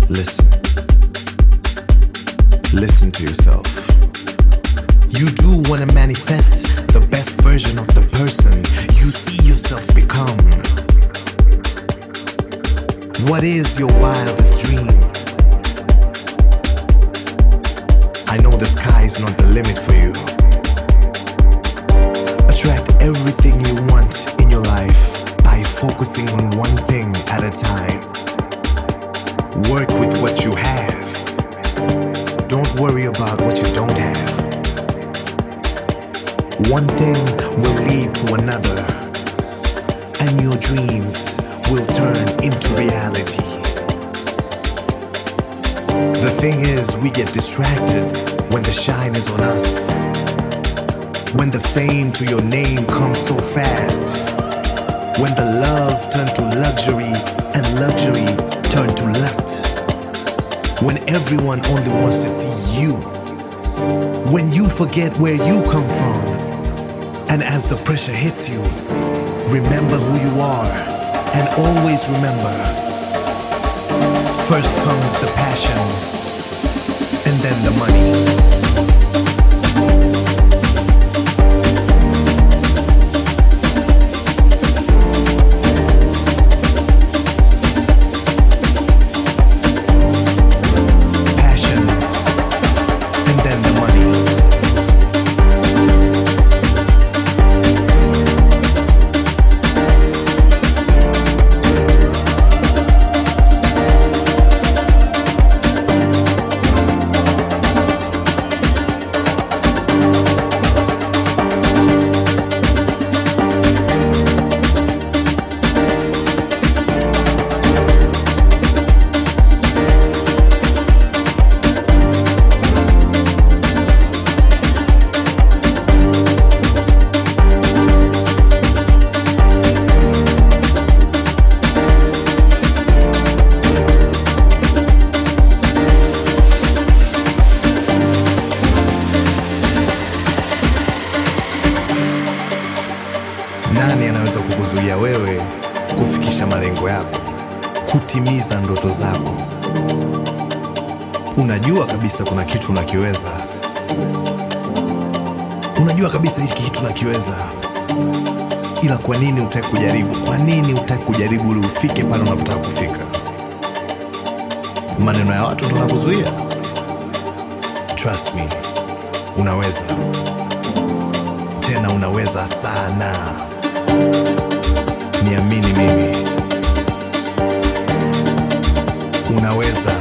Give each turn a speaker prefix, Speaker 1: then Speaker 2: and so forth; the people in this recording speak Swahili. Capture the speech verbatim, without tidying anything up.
Speaker 1: Listen. Listen to yourself. You do want to manifest the best version of the person you see yourself become. What is your wildest dream? I know the sky is not the limit for you. Attract everything you want in your life by focusing on one thing at a time. Work with what you have. Don't worry about what you don't have. One thing will lead to another, and your dreams will turn into reality. The thing is, we get distracted when the shine is on us. When the fame to your name comes so fast. When the love turns to luxury and luxury turns to lust. When everyone only wants to see you. When you forget where you come from. And as the pressure hits you, remember who you are. And always remember, first comes the passion, and then the money. Nani anaweza kukuzuia wewe kufikisha malengo yako, kutimiza ndoto zako? Unajua kabisa kuna kitu unakiweza. Unajua kabisa hiki kitu unakiweza. Ila kwa nini hutaki kujaribu? Kwa nini hutaki kujaribu ili ufike pale unapotaka kufika? Maneno ya watu ndio yanakuzuia. Trust me. Unaweza. Tena unaweza sana. Niamini mimi. Unaweza.